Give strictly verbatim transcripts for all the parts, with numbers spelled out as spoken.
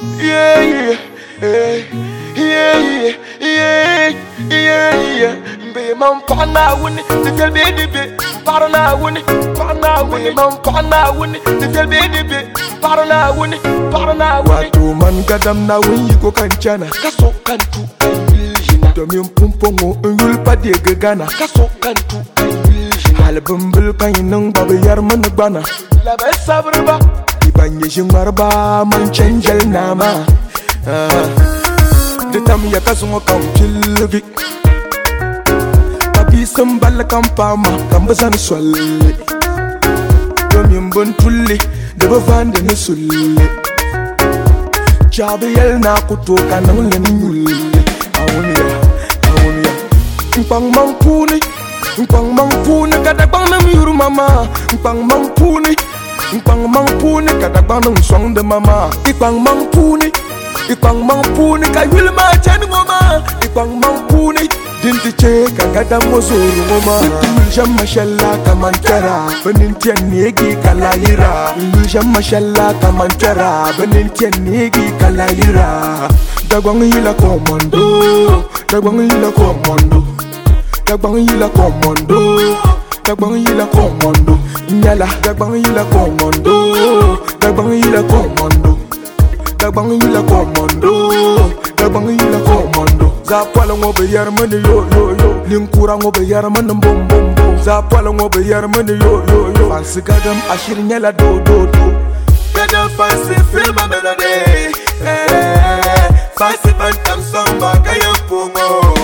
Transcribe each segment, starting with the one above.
Yeah, yeah, yeah, yeah, yeah, yeah, yeah. Be man pana wuni, the feel baby be. Parana wuni, parana wuni, man pana wuni, the feel baby be. Parana wuni, parana wuni. Watu man gadam na wuni yiko kanchana. Kaso kantu kanjina. Domi mpumpongo unyul padi gegana. Kaso kantu kanjina. Halbumbul kanyinang babi yarman bana. La besa berba. Ibanye jingmarba man chanjel nama. De tam ya kazungo kam chilvi. Papi sambal kampama kambazan swalle. Domi mbon tulli deba vande ne sulle. Jabe yel na kutoka na ngule ni nyulle. Awunya, awunya. Mpang mangpuni, mpang mangpuni kada bang na miuru mama. Mpang mangpuni. Ipang mangpuni kada bang nang swang de mama. Ipang mangpuni, ipang mangpuni kay wilma chen ngoma. Ipang mangpuni dinti che kada mozuru ngoma. Jam mashallah kamantara benin tian negi kalayira. Jam mashallah kamantara benin tian negi kalayira. Dagwang hila komando, dagwang hila komando, dagwang hila komando, dagwang hila komando. Nyala dagbang ila komando, dagbang ila komando, dagbang ila komando, dagbang ila komando. Zapala ngobe yarmani yo yo yo, linkura ngobe yarmani bom bom bom. Zapala ngobe yarmani yo yo yo, fansi gadam ashir nyala do do do. Gadam fansi film a melody, eh, fansi bantam samba kaya pungo.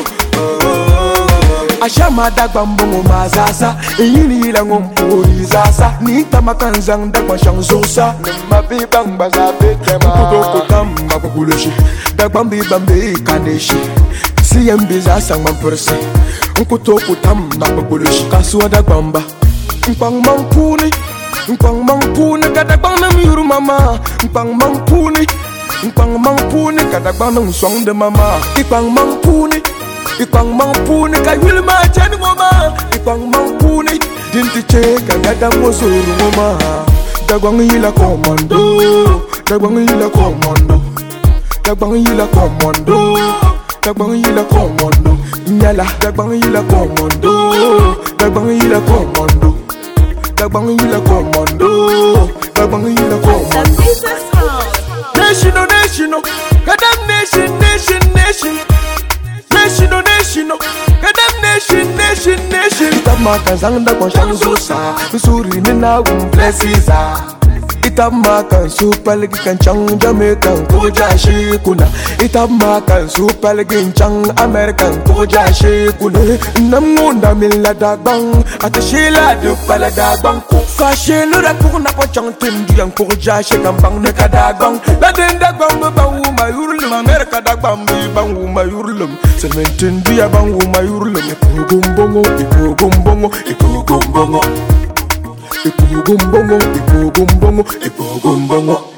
Ashama dagbambongo mazasa Iyini ila ngompuri zasa Nita makanzang dagba shangzosa Nmabi bangba za betema Mkudoko tamba kukuleshi Dagbambi bambi kaneshi Siyembi za sangman persi Mkudoko tamba kukuleshi Kasuwa dagbamba Mpang mangpuni Mpang mangpuni Kadagbang na miuru mama Mpang mangpuni Mpang mangpuni Kadagbang na mswang de mama Ipang mangpuni Ipang mangpuni kay wilma chen ngoma. Ipang mangpuni dinti che kada mozuru ngoma. Dagwang ila komando, dagwang ila komando, dagwang ila komando, dagwang ila komando. Nyala dagwang ila komando, dagwang ila komando, dagwang ila komando, dagwang ila komando. Nation oh nation oh, kadam nation nation nation. Nation oh nation oh, kadam nation nation nation. Itama kanzang da kwa shangzosa, misuri nina umplesiza. Itama kan supalgi kan chang Jamaican koja shikuna. Itama kan supalgi chang American koja shikuna. Namunda mila dagbang, atashila du pala dagbang. Fashe lura kuna po chang tindu yang koja shikam bang neka dagbang. La den dagbang bang uma yurlum America dagbang bang uma yurlum. Sementin dia bang uma yurlum. Ipu gumbongo, ipu gumbongo, ipu gumbongo. Ipu gumbongo, ipu gumbongo, ipu gumbongo.